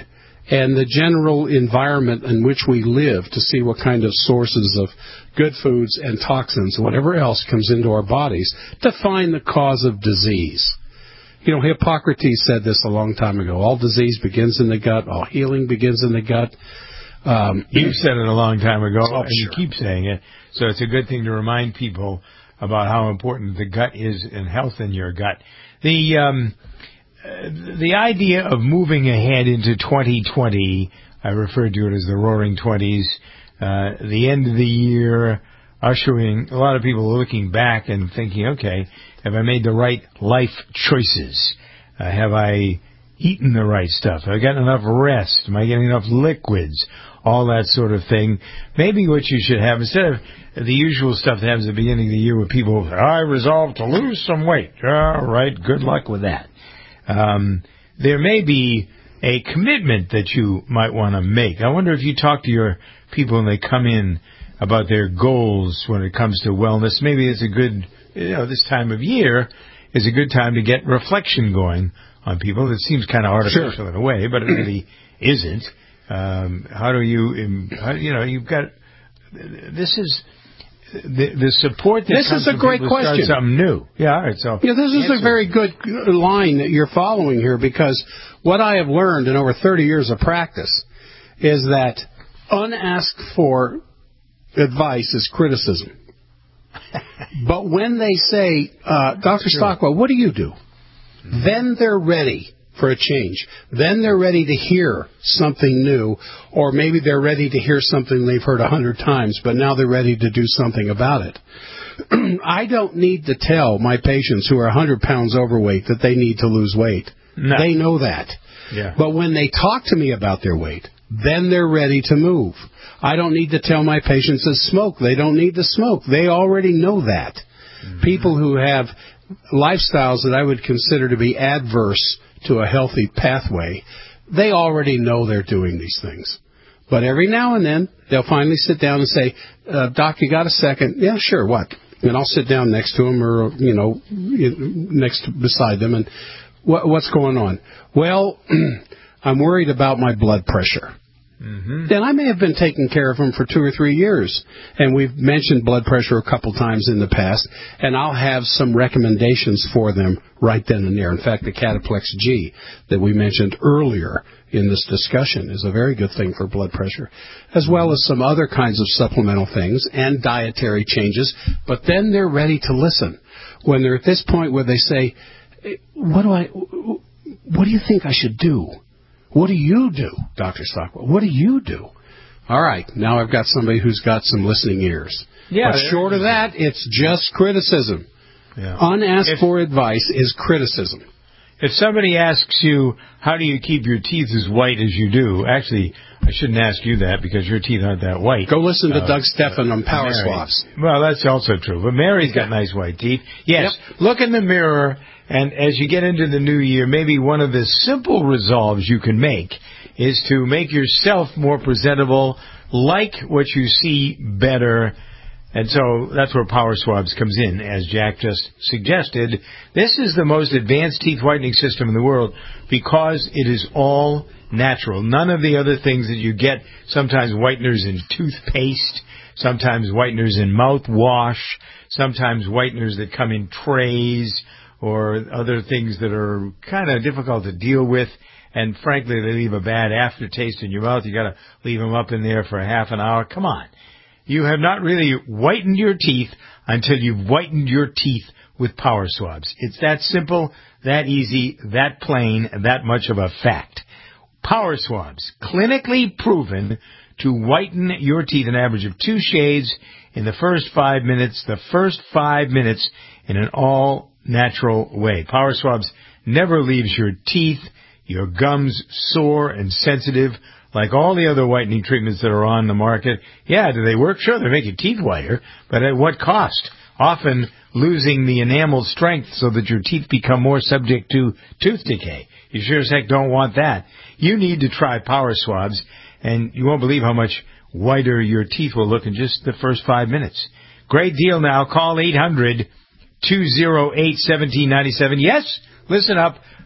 and the general environment in which we live to see what kind of sources of good foods and toxins, whatever else comes into our bodies, to find the cause of disease. You know, Hippocrates said this a long time ago. All disease begins in the gut. All healing begins in the gut. Um, you said it a long time ago, oh, and sure. you keep saying it. So it's a good thing to remind people about how important the gut is and health in your gut. The um, uh, the idea of moving ahead into twenty twenty, I referred to it as the Roaring Twenties, uh, the end of the year, ushering, a lot of people are looking back and thinking, okay, have I made the right life choices? Uh, have I eaten the right stuff? Have I gotten enough rest? Am I getting enough liquids? All that sort of thing. Maybe what you should have, instead of the usual stuff that happens at the beginning of the year where people, I resolve to lose some weight. All right, good luck with that. Um, there may be a commitment that you might want to make. I wonder if you talk to your people when they come in about their goals when it comes to wellness. Maybe it's a good, you know, this time of year is a good time to get reflection going on people. It seems kind of artificial sure. in a way, but it really isn't. Um, how do you, how, you know, you've got, this is, the, the support that this comes is a from great people question. Start something new. Yeah, all right, so. Yeah, this is answer. a very good line that you're following here, because what I have learned in over thirty years of practice is that unasked for advice is criticism. But when they say, uh, Doctor Stockwell, what do you do? Mm-hmm. Then they're ready for a change. Then they're ready to hear something new, or maybe they're ready to hear something they've heard a hundred times, but now they're ready to do something about it. I don't need to tell my patients who are one hundred pounds overweight that they need to lose weight. No. They know that. Yeah. But when they talk to me about their weight, then they're ready to move. I don't need to tell my patients to smoke. They don't need to smoke. They already know that. Mm-hmm. People who have lifestyles that I would consider to be adverse to a healthy pathway, they already know they're doing these things. But every now and then, they'll finally sit down and say, uh, Doc, you got a second? Yeah, sure, what? And I'll sit down next to them or, you know, next beside them, and what, what's going on? Well, I'm worried about my blood pressure. Mm-hmm. Then I may have been taking care of them for two or three years, and we've mentioned blood pressure a couple times in the past, and I'll have some recommendations for them right then and there. In fact, the Cataplex G that we mentioned earlier in this discussion is a very good thing for blood pressure, as well as some other kinds of supplemental things and dietary changes. But then they're ready to listen. When they're at this point where they say, what do I, what do you think I should do? What do you do, Doctor Stockwell? What do you do? All right, now I've got somebody who's got some listening ears. Yeah, but short of that, it's just criticism. Yeah. Unasked if, for advice is criticism. If somebody asks you, how do you keep your teeth as white as you do? Actually, I shouldn't ask you that because your teeth aren't that white. Go listen to uh, Doug Stephan on Power Mary. Swaps. Well, that's also true. But Mary's got nice white teeth. Yes, yep. Look in the mirror, and as you get into the new year, maybe one of the simple resolves you can make is to make yourself more presentable, like what you see better. And so that's where Power Swabs comes in, as Jack just suggested. This is the most advanced teeth whitening system in the world because it is all natural. None of the other things that you get, sometimes whiteners in toothpaste, sometimes whiteners in mouthwash, sometimes whiteners that come in trays, or other things that are kind of difficult to deal with. And frankly, they leave a bad aftertaste in your mouth. You got to leave them up in there for a half an hour. Come on. You have not really whitened your teeth until you've whitened your teeth with Power Swabs. It's that simple, that easy, that plain, that much of a fact. Power Swabs, clinically proven to whiten your teeth an average of two shades in the first five minutes, the first five minutes in an all-natural way. Power Swabs never leaves your teeth, your gums sore and sensitive, like all the other whitening treatments that are on the market. Yeah, do they work? Sure, they make your teeth whiter, but at what cost? Often losing the enamel strength so that your teeth become more subject to tooth decay. You sure as heck don't want that. You need to try Power Swabs, and you won't believe how much whiter your teeth will look in just the first five minutes. Great deal now. Call eight hundred, two oh eight, one seven nine seven. Yes, listen up.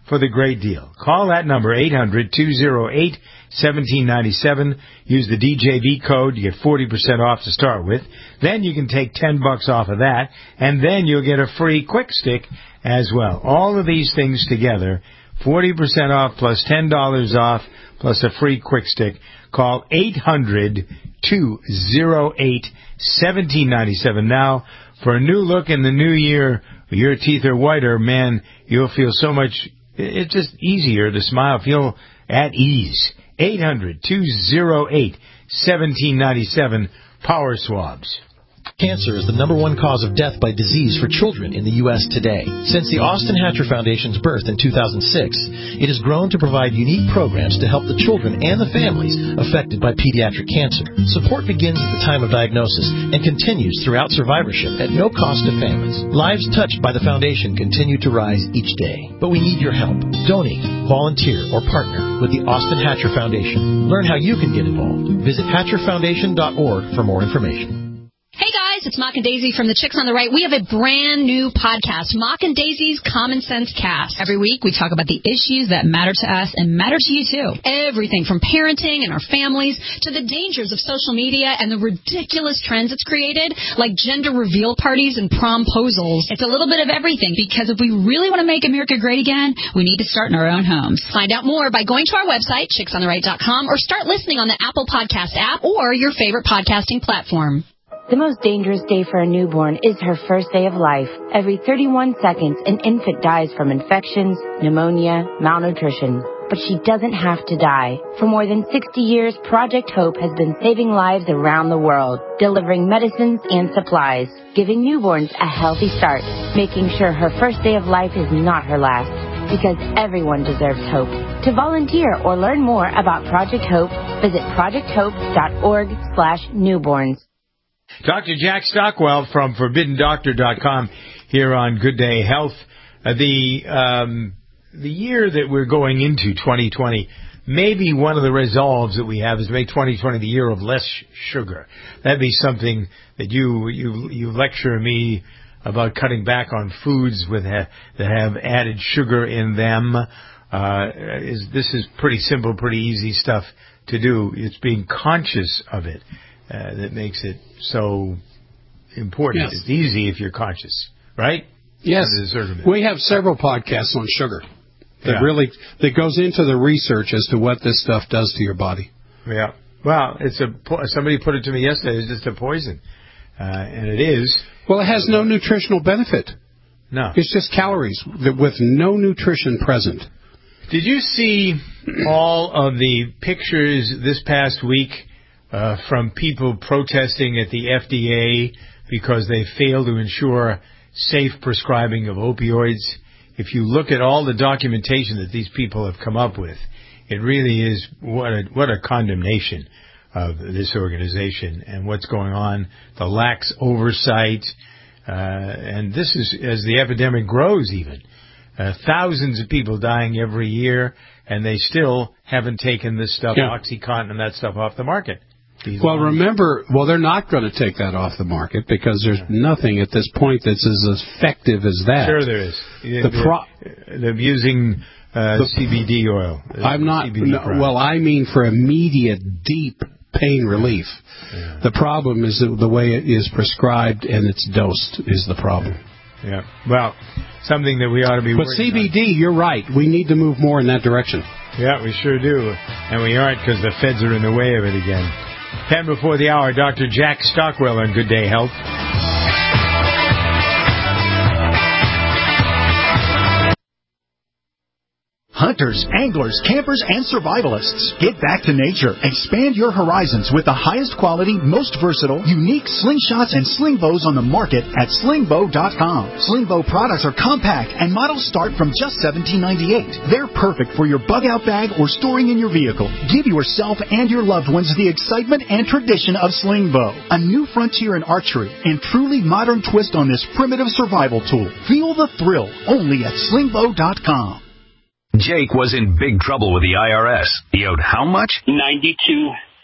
for the great deal. Call that number, eight hundred, two oh eight, one seven nine seven. Use the D J V code. You get forty percent off to start with. Then you can take ten bucks off of that, and then you'll get a free quick stick as well. All of these things together, forty percent off plus ten dollars off plus a free quick stick. Call eight hundred, two oh eight, one seven nine seven now for a new look in the new year. Your teeth are whiter, man, you'll feel so much, it's just easier to smile, feel at ease. eight hundred, two oh eight, one seven nine seven, Power Swabs. Cancer is the number one cause of death by disease for children in the U S today. Since the Austin Hatcher Foundation's birth in two thousand six, it has grown to provide unique programs to help the children and the families affected by pediatric cancer. Support begins at the time of diagnosis and continues throughout survivorship at no cost to families. Lives touched by the foundation continue to rise each day. But we need your help. Donate, volunteer, or partner with the Austin Hatcher Foundation. Learn how you can get involved. Visit hatcher foundation dot org for more information. Hey guys, it's Mock and Daisy from the Chicks on the Right. We have a brand new podcast, Mock and Daisy's Common Sense Cast. Every week we talk about the issues that matter to us and matter to you too. Everything from parenting and our families to the dangers of social media and the ridiculous trends it's created, like gender reveal parties and promposals. It's a little bit of everything, because if we really want to make America great again, we need to start in our own homes. Find out more by going to our website, chicks on the right dot com, or start listening on the Apple Podcast app or your favorite podcasting platform. The most dangerous day for a newborn is her first day of life. Every thirty-one seconds, an infant dies from infections, pneumonia, malnutrition. But she doesn't have to die. For more than sixty years, Project Hope has been saving lives around the world, delivering medicines and supplies, giving newborns a healthy start, making sure her first day of life is not her last. Because everyone deserves hope. To volunteer or learn more about Project Hope, visit project hope dot org slash newborns. Doctor Jack Stockwell from forbidden doctor dot com here on Good Day Health. Uh, the um, the year that we're going into, twenty twenty, maybe one of the resolves that we have is to make twenty twenty the year of less sugar. That'd be something that you you you lecture me about, cutting back on foods with ha- that have added sugar in them. Uh, is this is pretty simple, pretty easy stuff to do. It's being conscious of it uh, that makes it so important. Yes. It's easy if you're conscious, right? Yes. We have several podcasts on sugar that Yeah. really that goes into the research as to what this stuff does to your body. Yeah. Well, it's a po- somebody put it to me yesterday. It's just a poison, uh, and it is. Well, it has no nutritional benefit. No. It's just calories that- with no nutrition present. Did you see all of the pictures this past week uh, from people protesting at the F D A because they failed to ensure safe prescribing of opioids? If you look at all the documentation that these people have come up with, it really is what a, what a condemnation of this organization and what's going on, the lax oversight, uh, and this is as the epidemic grows even. Uh, thousands of people dying every year, and they still haven't taken this stuff, Yeah. OxyContin and that stuff, off the market. These Well, ones. remember, well, they're not going to take that off the market because there's nothing at this point that's as effective as that. Sure there is. The pro- They're using uh, The- C B D oil. I'm not. C B D No, product. well, I mean for immediate, deep pain relief. Yeah. The problem is that the way it is prescribed and it's dosed is the problem. Yeah. Well, something that we ought to be But working C B D, you're right. We need to move more in that direction. on. Yeah, we sure do. And we aren't because the feds are in the way of it again. Ten before the hour, Doctor Jack Stockwell on Good Day Health. Hunters, anglers, campers, and survivalists. Get back to nature. Expand your horizons with the highest quality, most versatile, unique slingshots and sling bows on the market at sling bow dot com. Sling bow products are compact and models start from just seventeen ninety-eight. They're perfect for your bug out bag or storing in your vehicle. Give yourself and your loved ones the excitement and tradition of sling bow. A new frontier in archery and truly modern twist on this primitive survival tool. Feel the thrill only at sling bow dot com. Jake was in big trouble with the I R S. He owed how much? ninety-two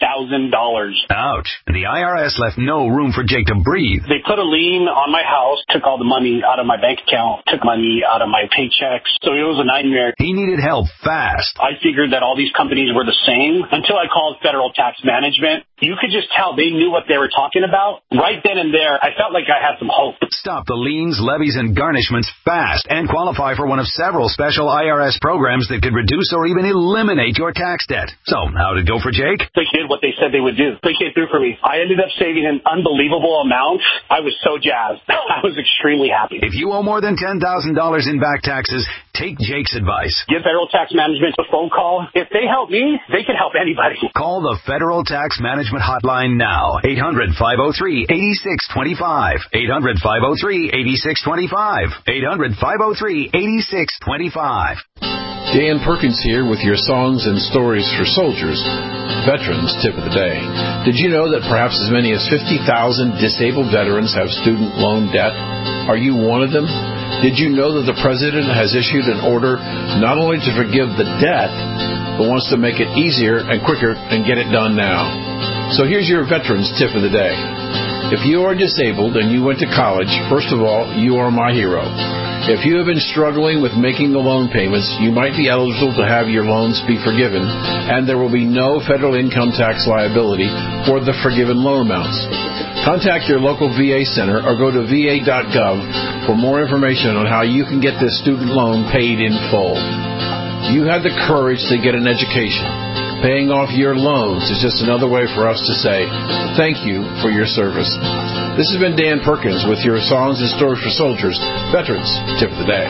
thousand dollars. Ouch. The I R S left no room for Jake to breathe. They put a lien on my house, took all the money out of my bank account, took money out of my paychecks. So it was a nightmare. He needed help fast. I figured that all these companies were the same until I called Federal Tax Management. You could just tell they knew what they were talking about. Right then and there, I felt like I had some hope. Stop the liens, levies, and garnishments fast and qualify for one of several special I R S programs that could reduce or even eliminate your tax debt. So, how did it go for Jake? They did what they said they would do. They came through for me. I ended up saving an unbelievable amount. I was so jazzed. I was extremely happy. If you owe more than ten thousand dollars in back taxes, take Jake's advice. Give Federal Tax Management a phone call. If they help me, they can help anybody. Call the Federal Tax Management Hotline now. eight hundred, five oh three, eight six two five. eight hundred, five oh three, eight six two five. eight hundred, five oh three, eight six two five. Dan Perkins here with your songs and stories for soldiers. Veterans Tip of the Day. Did you know that perhaps as many as fifty thousand disabled veterans have student loan debt? Are you one of them? Did you know that the President has issued an order not only to forgive the debt, but wants to make it easier and quicker and get it done now? So here's your Veterans Tip of the Day. If you are disabled and you went to college, first of all, you are my hero. If you have been struggling with making the loan payments, you might be eligible to have your loans be forgiven, and there will be no federal income tax liability for the forgiven loan amounts. Contact your local V A center or go to V A dot gov for more information on how you can get this student loan paid in full. You had the courage to get an education. Paying off your loans is just another way for us to say thank you for your service. This has been Dan Perkins with your Songs and Stories for Soldiers, Veterans Tip of the Day.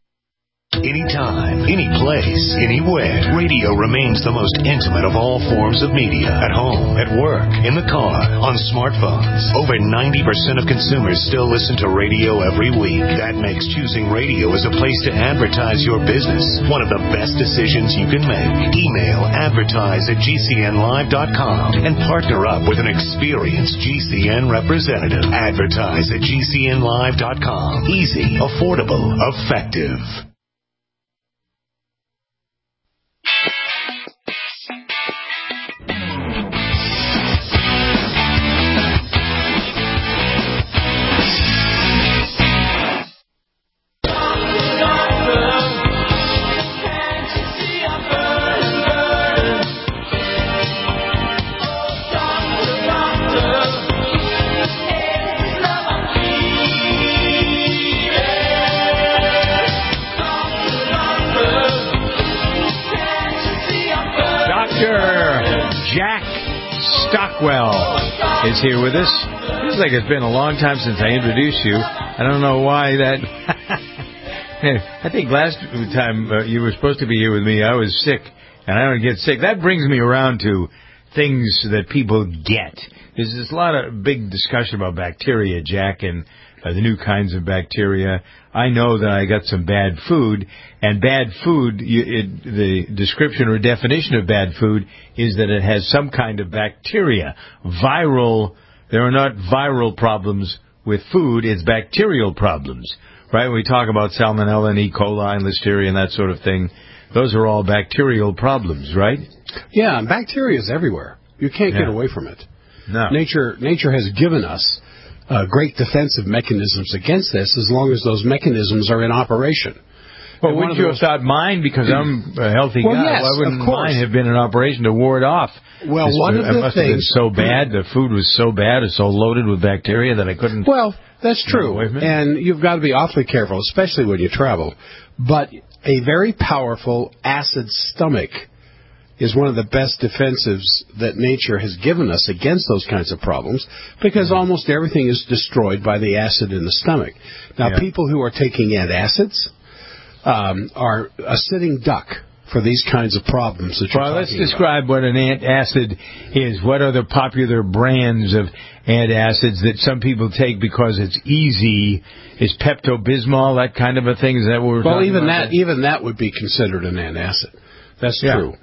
Anytime, any place, anywhere, radio remains the most intimate of all forms of media. At home, at work, in the car, on smartphones. Over ninety percent of consumers still listen to radio every week. That makes choosing radio as a place to advertise your business one of the best decisions you can make. Email advertise at G C N live dot com and partner up with an experienced G C N representative. Advertise at G C N live dot com. Easy, affordable, effective. Stockwell is here with us. Feels like it's been a long time since I introduced you. I don't know why that... I think last time uh, you were supposed to be here with me, I was sick, and I don't get sick. That brings me around to things that people get. There's this lot of big discussion about bacteria, Jack, and uh, the new kinds of bacteria. I know that I got some bad food, and bad food, you, it, the description or definition of bad food is that it has some kind of bacteria. Viral, there are not viral problems with food, it's bacterial problems, right? We talk about salmonella and E. coli and listeria and that sort of thing. Those are all bacterial problems, right? Yeah, and bacteria is everywhere. You can't yeah. get away from it. No. Nature, nature has given us Uh, great defensive mechanisms against this as long as those mechanisms are in operation. Well, wouldn't you have thought mine, because I'm a healthy well, guy, yes, why wouldn't of course. mine have been in operation to ward off? Well, this one was, of the it must things... have been so bad, the food was so bad, it's so loaded with bacteria that I couldn't... Well, that's true, and you've got to be awfully careful, especially when you travel. But a very powerful acid stomach is one of the best defensives that nature has given us against those kinds of problems, because almost everything is destroyed by the acid in the stomach. Now, yeah. people who are taking antacids um, are a sitting duck for these kinds of problems that you're well, let's talking describe about. what an antacid is. What are the popular brands of antacids that some people take because it's easy? Is Pepto-Bismol that kind of a thing? Is that what we're well, talking even about? that, even that would be considered an antacid. That's yeah. true.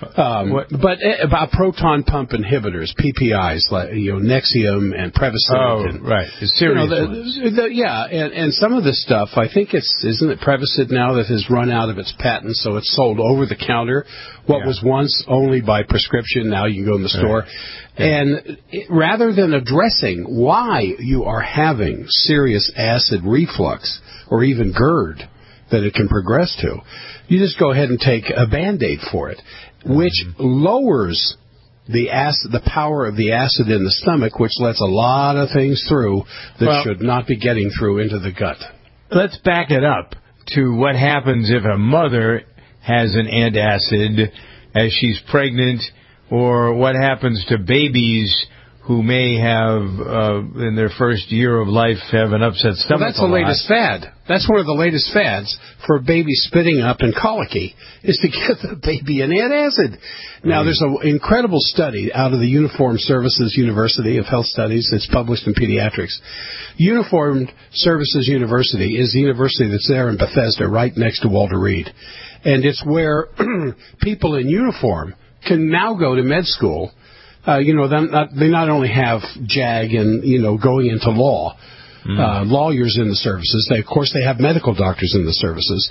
Um, but uh, about proton pump inhibitors, P P Is, like you know, Nexium and Prevacid. Oh, and, right, the serious you know, the, ones. the, the, yeah, and, and some of this stuff, I think it's isn't it Prevacid now that has run out of its patent, so it's sold over the counter. What Yeah. was once only by prescription, now you can go in the store. Right. Yeah. And it, rather than addressing why you are having serious acid reflux or even GERD that it can progress to, you just go ahead and take a Band-Aid for it, which mm-hmm. lowers the acid, the power of the acid in the stomach, which lets a lot of things through that well, should not be getting through into the gut. Let's back it up to what happens if a mother has an antacid as she's pregnant, or what happens to babies who may have, uh, in their first year of life, have an upset stomach. Well, that's the latest fad. That's one of the latest fads for babies spitting up and colicky, is to give the baby an antacid. Now, there's an incredible study out of the Uniformed Services University of Health Studies. It's published in Pediatrics. Uniformed Services University is the university that's there in Bethesda, right next to Walter Reed. And it's where people in uniform can now go to med school. Uh, you know, not, they not only have JAG and, you know, going into law, mm. uh, lawyers in the services. They, of course, they have medical doctors in the services.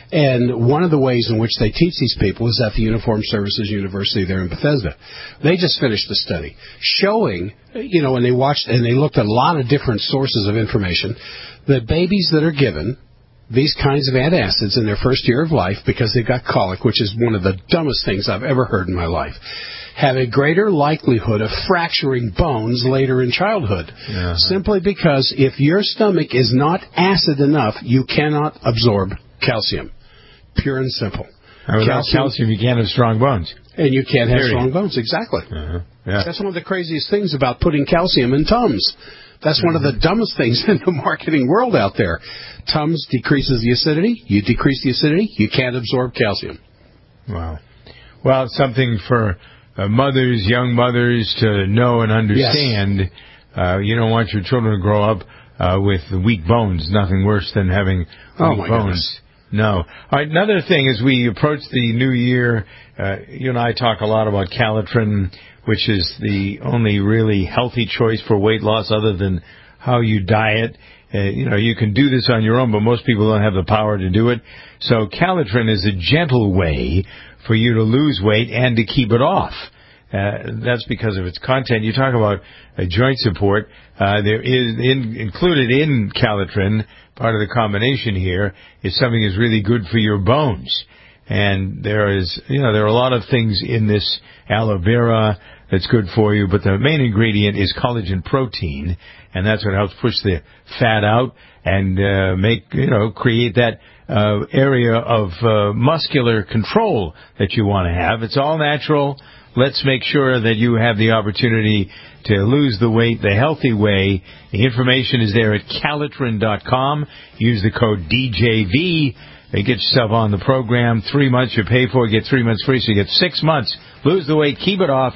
And one of the ways in which they teach these people is at the Uniformed Services University there in Bethesda. They just finished a study showing, you know, and they watched and they looked at a lot of different sources of information, that babies that are given these kinds of antacids in their first year of life because they've got colic, which is one of the dumbest things I've ever heard in my life, have a greater likelihood of fracturing bones later in childhood. Uh-huh. Simply because if your stomach is not acid enough, you cannot absorb calcium. Pure and simple. And without calcium, calcium, you can't have strong bones. And you can't have Period. strong bones, exactly. Uh-huh. Yeah. That's one of the craziest things about putting calcium in Tums. That's one of the dumbest things in the marketing world out there. Tums decreases the acidity. You decrease the acidity, you can't absorb calcium. Wow. Well, it's something for uh, mothers, young mothers to know and understand. Yes. Uh, you don't want your children to grow up uh, with weak bones. Nothing worse than having weak oh my bones. Goodness. No. All right, another thing, as we approach the new year, uh, you and I talk a lot about Calitrin, which is the only really healthy choice for weight loss other than how you diet. Uh, you know, you can do this on your own, but most people don't have the power to do it. So Calitrin is a gentle way for you to lose weight and to keep it off. Uh, that's because of its content. You talk about uh, joint support. Uh, there is in, included in Calitrin, part of the combination here, is something that's really good for your bones. And there is, you know, there are a lot of things in this aloe vera that's good for you, but the main ingredient is collagen protein, and that's what helps push the fat out and uh, make, you know, create that uh, area of uh, muscular control that you want to have. It's all natural. Let's make sure that you have the opportunity to lose the weight the healthy way. The information is there at Calitrin dot com. Use the code D J V. They get yourself on the program. Three months you pay for, get three months free, so you get six months. Lose the weight, keep it off.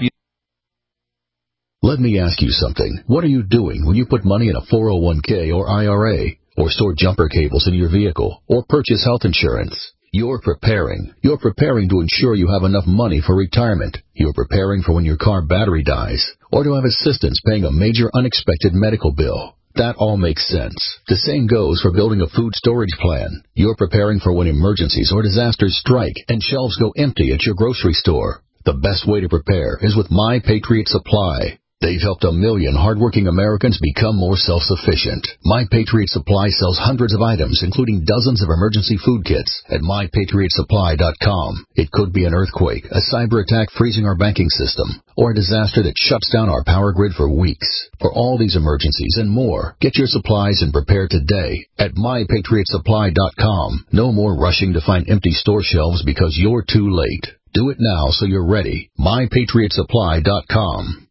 Let me ask you something. What are you doing when you put money in a four oh one k or I R A, or store jumper cables in your vehicle, or purchase health insurance? You're preparing. You're preparing to ensure you have enough money for retirement. You're preparing for when your car battery dies, or to have assistance paying a major unexpected medical bill. That all makes sense. The same goes for building a food storage plan. You're preparing for when emergencies or disasters strike and shelves go empty at your grocery store. The best way to prepare is with My Patriot Supply. They've helped a million hardworking Americans become more self-sufficient. My Patriot Supply sells hundreds of items, including dozens of emergency food kits at my patriot supply dot com. It could be an earthquake, a cyber attack freezing our banking system, or a disaster that shuts down our power grid for weeks. For all these emergencies and more, get your supplies and prepare today at my patriot supply dot com. No more rushing to find empty store shelves because you're too late. Do it now so you're ready. my patriot supply dot com.